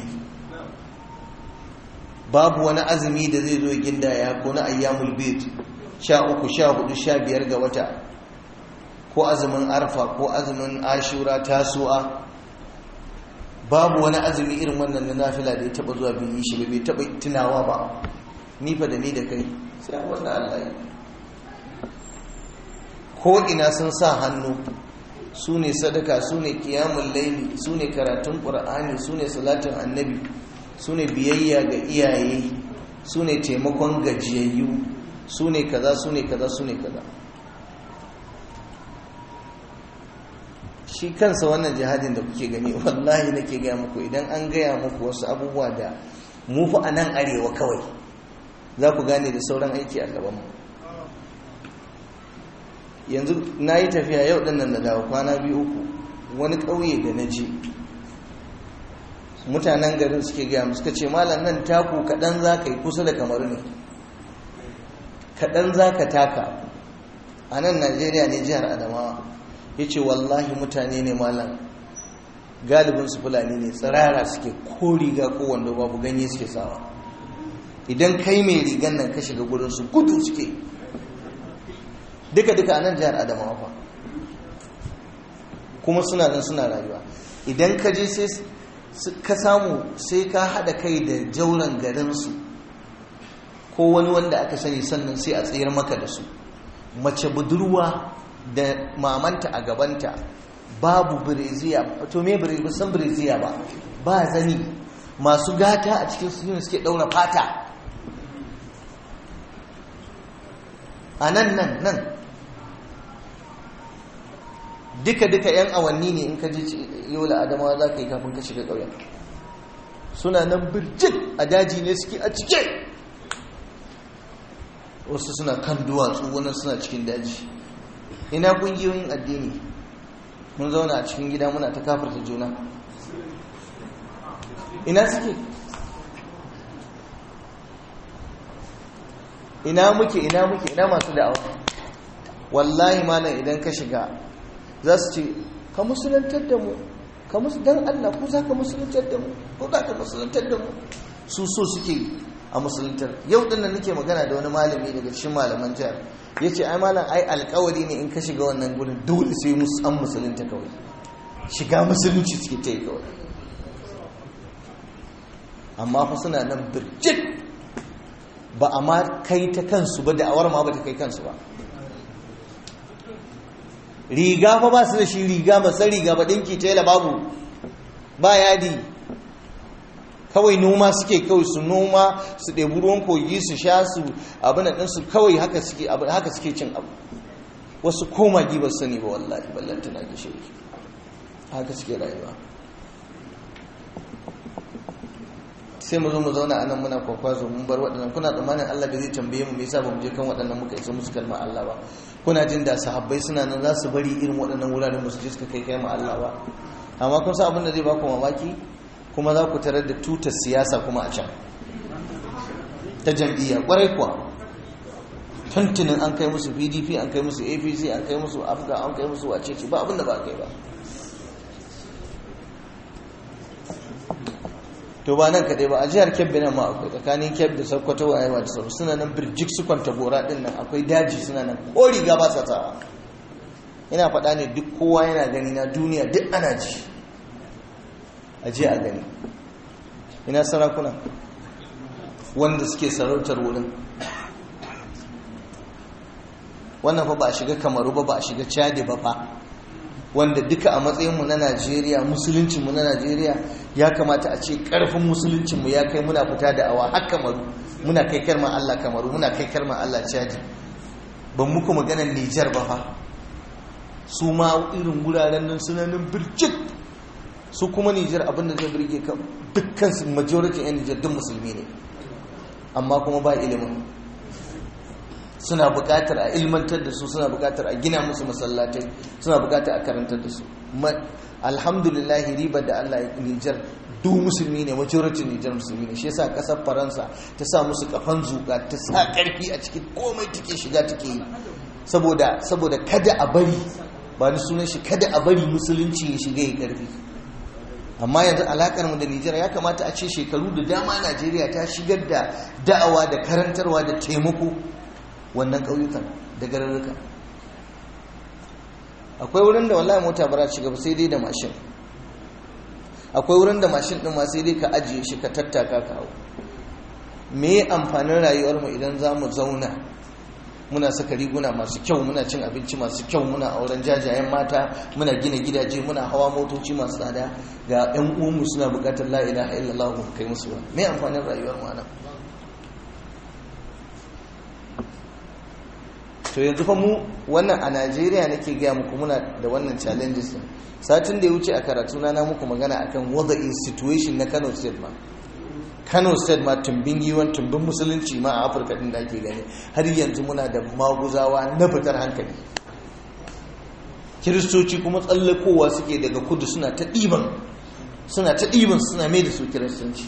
babu wani azumi da zai zo ginda ya ko na ayyamul bid sha uku sha hudu sha biyar ga wata, ko azumin arfa ko azumin ashura tasu'a. babu wani azumi irin wannan na nafila da ya taba zuwa bin yi shi bai taba tunawa ba. ni fa da ni da kai sai wannan Allah ya ko ina sun sa hannu, su ne sadaka, su ne kiyamun laili, su ne karatun ƙur'ani, su ne salatin annabi, su ne biyayya ga iyaye, su ne taimakon gajiyayyu, su ne kaza su ne kaza su ne kaza. shi kansa wannan jihadin da kuke gani, wallahi nake gaya muku, idan an gaya muku wasu abubuwa da mu fa a nan arewa kawai za ku gane da sauran aiki a gabanmu. yanzu na yi tafiya yau ɗin nan da dawo kwana biyu uku, wani ƙauye da na je, mutanen garin suke gaya suka ce malam nan taku kaɗan za ka yi kusa da Kamaru ne, kaɗan za ka taka a nan Najeriya ne, jihar Adamawa. ya ce wallahi mutane ne malam, galibinsu fulani ne, tsirara suke, ko riga ko wando babu, ganye suke sawa. idan kai mai rigan nan ka shiga gurinsu gudu suke, duka-duka a nan jihar Adamawa fa, kuma suna nan suna rayuwa. idan ka je sai ka samu sai ka haɗa kai da jauran garinsu ko wani wanda aka sani, sannan sai a tsayar maka da su. mace budurwa da mamanta a gabanta, babu bireziya, to me bireziya? san bireziya ba, ba zani, masu gata a cikin su suke ɗaura fata a nan nan nan duka-duka 'yan awanni ne in ka ji yola Adamawa za ka yi kafin ka shiga ƙauyen. suna nan birjit a daji ne suke a cike, wasu suna kan duwatsu, wani suna cikin daji. ina ƙungiyoyin addini? mun zauna a cikin gida muna ta kafarta juna. ina suke? ina muke ina muke ina masu da'awa? wallahi malam idan ka shiga za su ce ka musulantar da mu, ka musu dan Allah, ko za ka musulantar da mu, ko za ka musulantar da mu. su so suke a musulantar. yau din nan nake magana da wani malami daga cikin malaman jihar, ya ce ai malam ai alkawari ne in ka shiga wannan gurin dole sai musu an musulunta kawai, shiga musulunci suke ta yi kawai. amma fa suna nan birjit ba a ma kai ta kansu ba, da awar ma ba ta kai kansu ba. Riga fa ba su da shi, riga ba san riga ba, dinki tela babu, ba yadi, kawai noma suke, kawai su noma su ɗebi ruwan kogi su sha su abin da su kawai haka suke haka suke cin abu. Wasu koma gi ba sani ba wallahi, ballanta na gishiri, haka suke rayuwa. Sai mu zo mu zauna anan muna kwakwazo mun bar waɗannan. Kuna tsammanin Allah bai zai tambaye mu me yasa ba mu je kan waɗannan muka isa musu kalmar Allah ba? Kuna jin da sahabbai suna nan za su bari irin waɗannan wuraren musu je suka kai kai ma Allah ba? Amma kun san abin da zai ba ku mamaki, kuma za ku tarar da tutar siyasa kuma a can ta jam'iyya kwarai kuwa. Tantunin an kai musu P D P, an kai musu A P C, an kai musu Afga, an kai musu wacece, ba abin da ba kai ba. To ba nan kaɗai ba, a jihar Kebbi nan ma akwai, tsakanin Kebbi da Sokoto wa yawa da sauran, suna nan birjik su kwanta gora ɗin nan, akwai daji suna nan, ko riga ba sa tsawa. Ina faɗa ne duk kowa yana gani na duniya duk ana ji, a je a gani. Ina sarakuna wanda suke sarautar wurin. Wannan fa ba a shiga Kamaru ba, ba a shiga Chad ba fa, wanda duka a matsayinmu na Najeriya, musuluncinmu na Najeriya ya kamata a ce ƙarfin musuluncinmu ya kai muna fita da awa har Kamaru, muna kai kalmar Allah Kamaru, muna kai kalmar Allah Chad. Ban muku maganar Nijar ba fa, su ma irin wuraren nan suna nan birjik. Su kuma Nijar abinda zai birge ka, dukkan su majority yan Nijar duk musulmi ne, amma kuma ba ilimin. Suna buƙatar a ilmantar da su, suna buƙatar a gina musu masallatai, suna buƙatar a karantar da su. Alhamdulillah, ribar da Allah ya Nijar duk musulmi ne, majority Nijar musulmi ne. Shi yasa ƙasar Faransa ta sa musu kafan zuƙa, ta sa ƙarfi a cikin komai take shiga take yi, saboda saboda kada a bari, ba ni sunan shi, kada a bari musulunci ya shiga ya ƙarfi. Amma yanzu alakar mu da Nijar ya kamata a ce shekaru da dama Najeriya ta shigar da da'awa da karantarwa da taimako wannan ƙauyukan da garurruka. Akwai wurin da wallahi mota ba za shiga ba sai dai da mashin. Akwai wurin da mashin din ma sai dai ka ajiye shi ka tattaka ka hau. Me amfanin rayuwar mu idan za mu zauna muna saka riguna masu kyau, muna cin abinci masu kyau, muna auren jajayen mata, muna gina gidaje, muna hawa motoci masu tsada, ga ƴan uwanmu suna buƙatar la ilaha illallah mu kai musu ba? Me amfanin rayuwar mu anan? To yanzu fa mu wannan a Najeriya nake gaya muku muna da wannan challenges din. Satin da ya wuce a karatu na na muku magana akan wada'i situation na Kano State ma. Kano State ma tumbin giwan tumbin musulunci ma a Afirka din da ake gani, har yanzu muna da maguzawa na fitar hankali. Kiristoci kuma tsallakowa suke daga kudu suna ta ɗiban suna ta ɗiban suna mai da su kiristanci.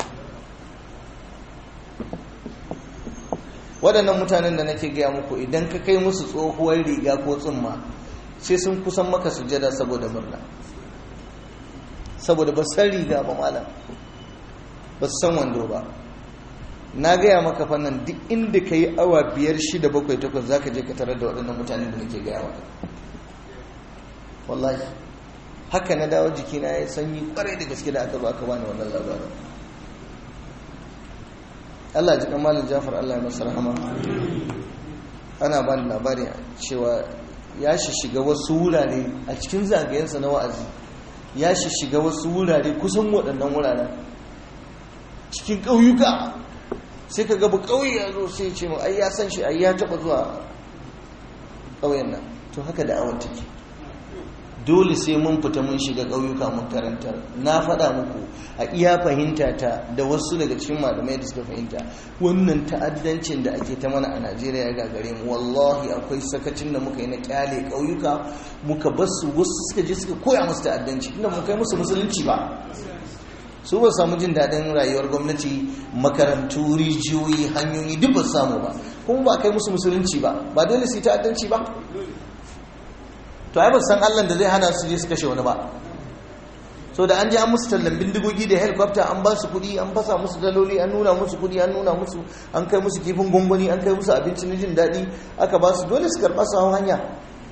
Waɗannan mutanen da nake gaya muku, idan ka kai musu tsohuwar riga ko tsumma sai sun kusan maka sujada saboda murna, saboda ba san riga ba malam, ba su san wando ba. Na gaya maka fannan duk inda ka yi awa biyar shida bakwai takwas za ka je ka tarar da waɗannan mutanen da nake gaya maka. Wallahi haka na dawo jikina ya sanyi kwarai da gaske da aka zo aka bani wannan labarin. Allah ji kamalin Jafar, Allah ya masa rahama. Ana bani labari cewa ya shiga wasu wurare a cikin zagayensa na wa'azi, ya shiga wasu wurare kusan waɗannan wuraren cikin ƙauyuka. Sai ka gaba ƙauye ya zo sai ce mu ai ya san shi, ai ya taɓa zuwa ƙauyen nan. To haka da awon take, dole sai mun fita mun shiga ƙauyuka mun karantar. Na faɗa muku a iya fahimta ta da wasu daga cikin malamai da suka fahimta, wannan ta'addancin da ake ta mana a Najeriya ya gagare mu. Wallahi akwai sakacin da muka yi na kyale ƙauyuka, muka basu wasu suka je suka koya musu ta'addanci, inda mun kai musu musulunci ba. Su ba samu jin daɗin rayuwar gwamnati, makarantu, rijiyoyi, hanyoyi duk ba samu ba, kuma ba kai musu musulunci ba, ba dole su yi ta'addanci ba. To ai ba san Allah da zai hana su je su kashe wani ba. So da an je an musu tallan bindigogi da helicopter, an ba su kuɗi, an fasa musu daloli, an nuna musu kuɗi, an nuna musu, an kai musu kifin gwangwani, an kai musu abinci na jin daɗi, aka ba su, dole su karɓa su hau hanya.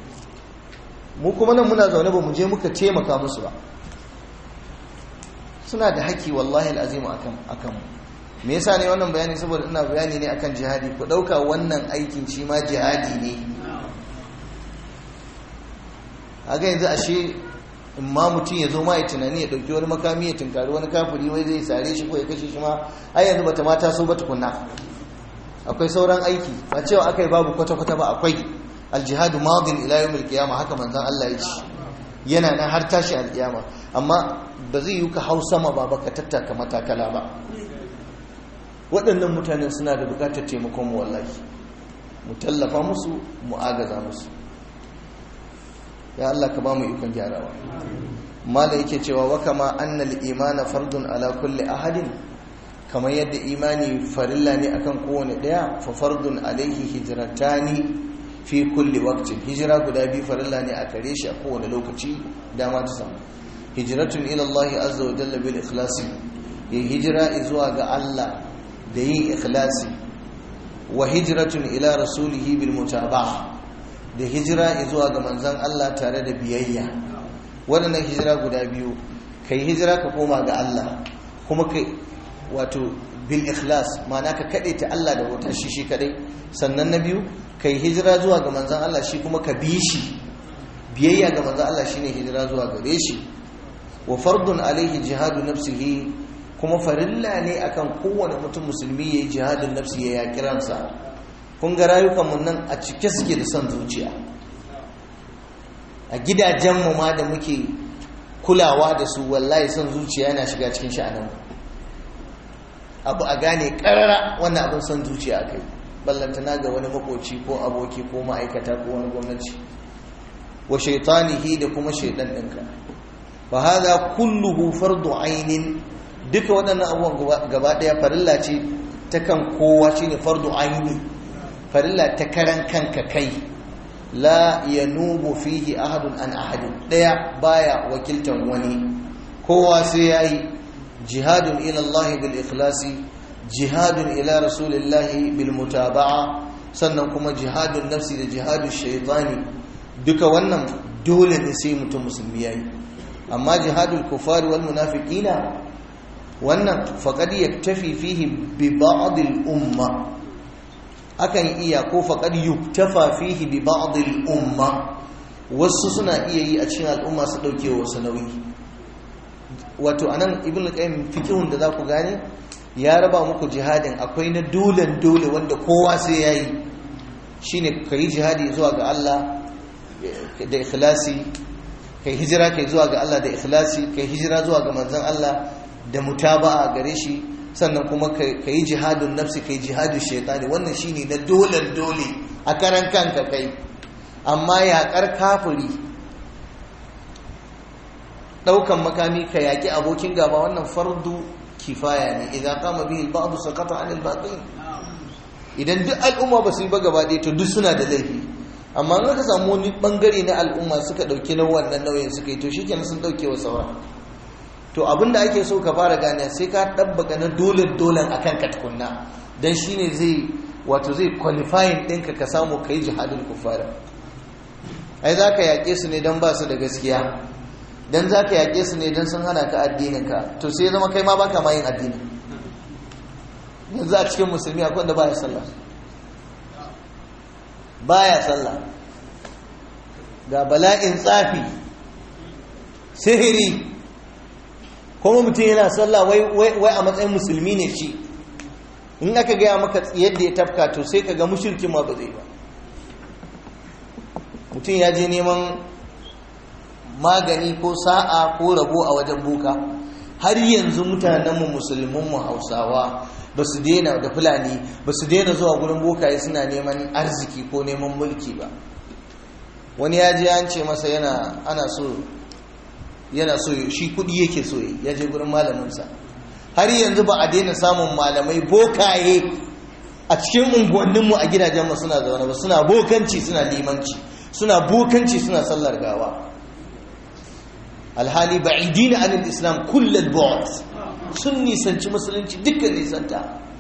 Mu kuma nan muna zaune ba mu je muka taimaka musu ba. suna da haƙƙi wallahi al'azimu akan akan me yasa ne wannan bayani saboda ina bayani ne akan jihadi ku dauka wannan aikin shi ma jihadi ne aga yanzu ashe in ma mutum ya zo ma ya tunani ya dauki wani makami ya tunkari wani kafiri wai zai sare shi ko ya kashe shi ma ai yanzu bata mata so ba tukunna akwai sauran aiki ba cewa akai babu kwata kwata ba akwai aljihadu madin ila yawmil qiyamah haka manzon Allah ya ce yana nan har tashi alkiyama amma ba zai yi ka hau sama ba baka tattaka matakala ba waɗannan mutanen suna da buƙatar taimakon mu wallahi mu tallafa musu mu agaza musu ya Allah ka ba mu ikon gyarawa mala yake cewa wa kama annal imana fardun ala kulli ahadin kamar yadda imani farilla ne akan kowane daya fa fardun alaihi hijratani fi kulli waqtin hijira guda biyu farilla ne a kare shi a kowane lokaci dama ta samu hijratun ila Allah azza wa jalla bil ikhlasi ya hijira zuwa ga Allah da yin ikhlasi wa hijratun ila rasulihi bil mutaba'ah da hijira zuwa ga manzon Allah tare da biyayya waɗannan hijira guda biyu kai hijira ka koma ga Allah kuma kai wato bil ikhlas ma'ana ka kade ta Allah da wata shi shi kadai sannan na biyu kai hijira zuwa ga manzon Allah shi kuma ka bi shi biyayya ga manzon Allah shine hijira zuwa gare shi wa fardun alaihi jihadu nafsihi kuma farilla ne akan kowane mutum musulmi yayi jihadin nafsi ya yaki ransa kun ga rayukan mun nan a cike suke da son zuciya a gidajen mu ma da muke kulawa da su wallahi son zuciya yana shiga cikin sha'anin abu a gane karara wannan abin son zuciya akai ballantana ga wani makoci ko aboki ko ma'aikata ko wani gwamnati wa shaytanihi da kuma shaydan ɗinka fa hada kulluhu fardu ainin duka waɗannan abubuwan gaba ɗaya farilla ce ta kan kowa shine fardu aini farilla ta karan kanka kai la yanubu fihi ahadun an ahadin ɗaya baya wakiltan wani kowa sai yayi jihadun ila Allah bil ikhlasi jihadun ila rasulillahi bil mutaba'a sannan kuma jihadun nafsi da jihadun shaytani duka wannan dole ne sai mutum musulmi yayi amma jihadul kufari wal munafiqina wannan faqad yaktafi fihi bi ba'd al umma akan iya ko faqad yuktafa fihi bi ba'd al umma wasu suna iya yi a cikin al'umma su dauke wasu nauyi wato anan ibnu qayyim fiqhun da zaku gane ya raba muku jihadin akwai na dolen dole wanda kowa sai yayi shine kai jihadi zuwa ga Allah da ikhlasi kai hijira kai zuwa ga Allah da ikhlasi kai hijira zuwa ga manzon Allah da mutaba'a gare shi sannan kuma kai jihadun nafsi kai jihadun shaytani wannan shine na dolen dole a karan kanka kai amma yaƙar kafiri daukan makami ka yaki abokin gaba wannan fardu kifaya ne idan kama bihi al-ba'd saqata 'anil baqin idan duk al'umma ba su yi ba gaba ɗaya to duk suna da laifi amma in ka samu wani bangare na al'umma suka dauki na wannan nauyin suka yi to shikenan sun dauke wa saura to abinda ake so ka fara gane sai ka dabbaka na dole dolen akan ka tukunna dan shine zai wato zai qualifying ɗinka ka samu kai jihadul kufara ai zaka yake su ne dan ba su da gaskiya dan za ka yaƙe su ne don sun hana ka addininka to sai zama kai ma baka ma yin addini yanzu a cikin musulmi akwai wanda baya sallah baya sallah ga bala'in tsafi sihiri kuma mutum yana sallah wai a matsayin musulmi ne shi in aka gaya maka yadda ya tafka to sai ka ga mushrikin ma ba zai ba mutum ya je neman magani ko sa'a ko rabo a wajen boka har yanzu mutanenmu musulmanmu hausawa ba su daina da fulani ba su daina zuwa gurin bokaye suna neman arziki ko neman mulki ba wani ya je an ce masa yana ana so yana so shi kudi yake so ya je gurin malaminsa har yanzu ba a daina samun malamai bokaye a cikin unguwanninmu a gidajenmu suna zaune ba suna bokanci suna limanci suna bokanci suna sallar gawa alhali ba'idina anil islam kullal bu'd sun nisanci musulunci dukkan nisanta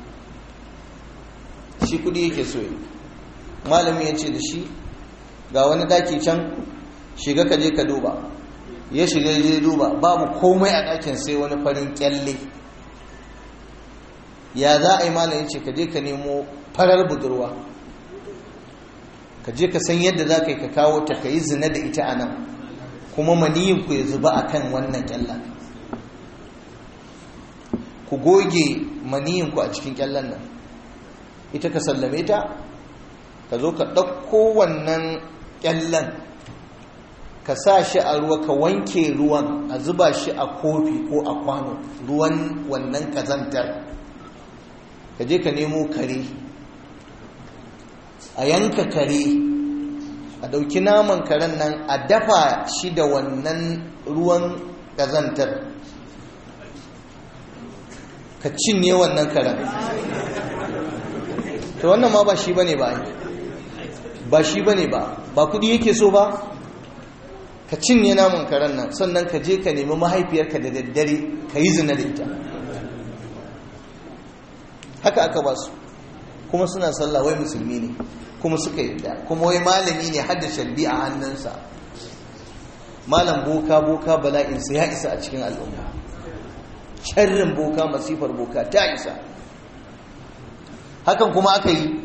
shi kudi yake so malami ya ce da shi ga wani daki can shiga ka je ka duba ya shiga ya duba babu komai a ɗakin sai wani farin kyalle. Ya za a yi malam ya ce ka je ka nemo farar budurwa, ka je ka san yadda za ka yi ka kawo ta ka yi zina da ita a nan, kuma maniyinku ya zuba a kan wannan kyallen, ku goge maniyinku a cikin kyallen nan, ita ka sallame ta, ka zo ka ɗauko wannan kyallen ka sa shi a ruwa, ka wanke ruwan, a zuba shi a kofi ko a kwano, ruwan wannan kazantar. Ka je ka nemo kare, a yanka kare, a ɗauki naman karen nan a dafa shi da wannan ruwan kazantar, ka cinye wannan karen. To wannan ma ba shi bane ba ba shi bane ba ba kudi yake so ba, ka cinye naman karen nan, sannan ka je ka nemi mahaifiyarka da daddare ka yi zina da ita. Haka aka ba su, kuma suna sallah, wai musulmi ne, kuma suka yadda, kuma wai malami ne, hadda sharbi a hannunsa. Malam boka boka bala'insa ya isa a cikin al'umma, sharrin boka, masifar boka ta isa. Hakan kuma aka yi,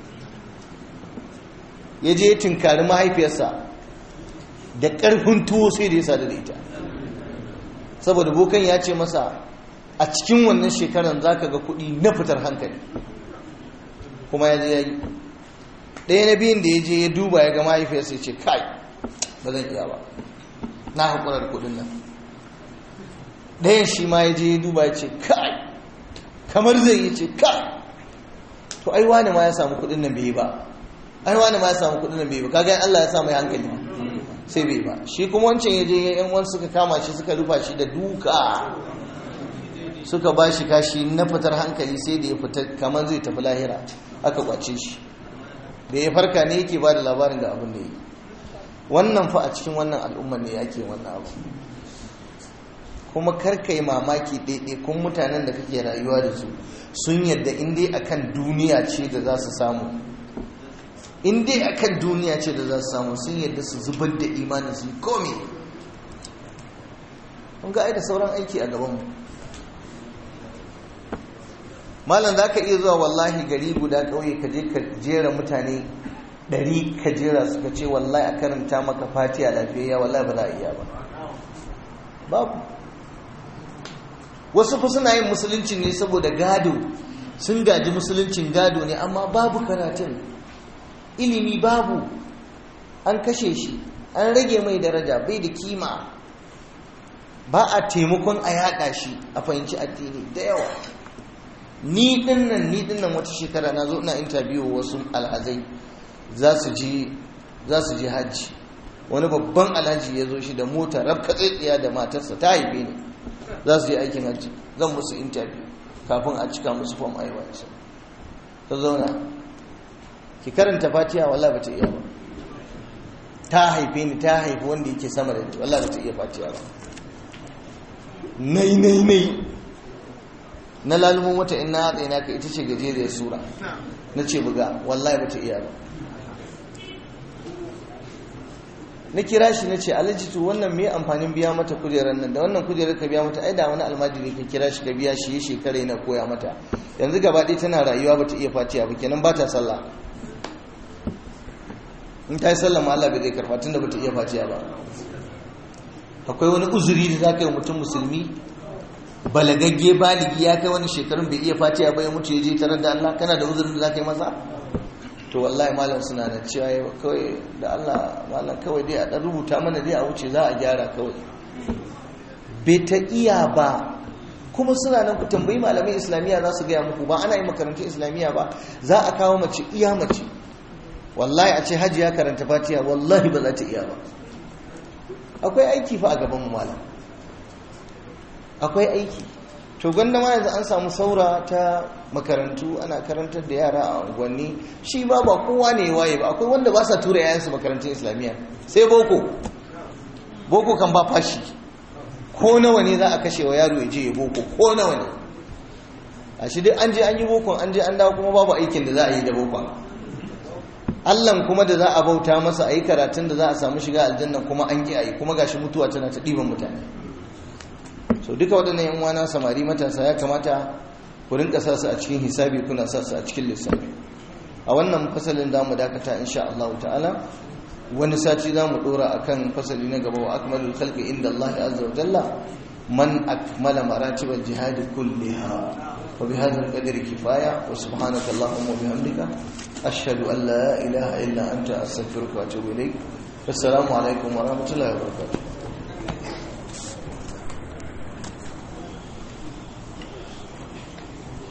ya je ya tinkari mahaifiyarsa da ƙarfin tuwo sai da ya sadu da ita, saboda bokan ya ce masa a cikin wannan shekaran za ka ga kuɗi na fitar hankali, kuma ya je ya yi. Ɗaya na biyun da ya je ya duba ya ga mahaifiyarsa ya ce kai ba zan iya ba, na haƙurar kuɗin nan. Ɗayan shi ma ya je ya duba ya ce kai kamar zai yi, ce kai to ai wani ma ya samu kuɗin nan bai yi ba, ai wani ma ya samu kuɗin nan bai yi ba, kaga Allah ya sa mai hankali sai bai ba. Shi kuma wancan ya je yan wani suka kama shi suka rufa shi da duka, suka ba shi kashi na fitar hankali, sai da ya fita kamar zai tafi lahira, aka kwace shi. Da ya farka ne yake ba da labarin da abin da ya yi. Wannan fa a cikin wannan al'ummar ne yake wannan abu. Kuma karka yi mamaki ɗaiɗai kun mutanen da kake rayuwa da su sun yadda in dai akan duniya ce da za su samu, in dai akan duniya ce da za su samu, sun yadda su zubar da imanin su komi. Kun ga ai da sauran aiki a gabanmu. Malam za ka iya zuwa wallahi gari guda ƙauye ka je ka jera mutane ɗari ka jera suka ce wallahi a karanta maka fatiha lafiyayya, wallahi ba za a iya ba. Babu. Wasu fa suna yin musulunci ne saboda gado, sun gaji musuluncin gado ne, amma babu karatun, ilimi babu, an kashe shi, an rage mai daraja, bai da kima, ba a taimakon a yaɗa shi a fahimci addini da yawa. Ni dinnan ni dinnan wata shekara na zo ina interview wasu alhazai za su je za su je hajji. Wani babban alhaji ya zo shi da mota rabka tsiya da matarsa ta haife ni, za su je aikin hajji, zan musu interview kafin a cika musu form a yi wa isa. Ta zauna, ki karanta fatiha, wallahi ba ta iya ba. Ta haife ni, ta haifi wanda yake sama da ni, wallahi ba ta iya fatiha ba. Nai nai nai na lalumin wata in na haɗe naka ita ce gajeriyar sura, na ce buga, wallahi ba ta iya ba. Na kira shi na ce alajitu wannan mai amfanin biya mata kujerar nan, da wannan kujerar ka biya mata, ai da wani almajiri ka kira shi ka biya shi ya shekara yana koya mata, yanzu gaba ɗaya tana rayuwa ba ta iya fatiha ba, kenan ba ta sallah. In ta yi sallah ma Allah bai zai karɓa tun da ba ta iya fatiha ba. Akwai wani uzuri da za ka yi mutum musulmi balagagge baligi ya kai wani shekarun bai iya fatiha ba ya mutu ya je tarar da Allah, kana da uzurin da za ka yi masa? To wallahi malam suna da cewa kawai da Allah malam kawai dai a dan rubuta mana dai a wuce za a gyara kawai. Bai ta iya ba. Kuma suna nan ku tambayi malamai islamiyya za su gaya muku, ba ana yi makarantun islamiyya ba, za a kawo mace iya mace, wallahi a ce hajji ya karanta fatiha, wallahi ba za ta iya ba. Akwai aiki fa a gaban mu malam, akwai aiki. To gwanda ma yanzu an samu saura ta makarantu, ana karantar da yara a unguwanni, shi ba ba kowa ne ya waye ba. Akwai wanda ba sa tura yayansu makarantun islamiyya, sai boko boko kan ba fashi, ko nawa ne za a kashe wa yaro ya je ya boko, ko nawa ne. A shi dai an je an yi bokon, an je an dawo, kuma babu aikin da za a yi da bokon. Allahn kuma da za a bauta masa a yi karatun da za a samu shiga aljanna kuma an ƙi a yi, kuma gashi mutuwa tana ta ɗiban mutane. So duka waɗannan yan uwana samari matasa ya kamata ku rinka sa su a cikin hisabi, kuna sa su a cikin lissafi. A wannan fasalin da mu dakata insha Allah ta'ala, wani sati za mu ɗora akan fasali na gaba, wa akmalul khalqi inda Allah azza wa jalla man akmala maratibal jihad kulliha. Wa bihadha al-qadri kifaya, wa subhanaka allahumma wa bihamdika ashhadu an la ilaha illa anta astaghfiruka wa atubu ilayk. Assalamu alaikum wa rahmatullahi wa barakatuh.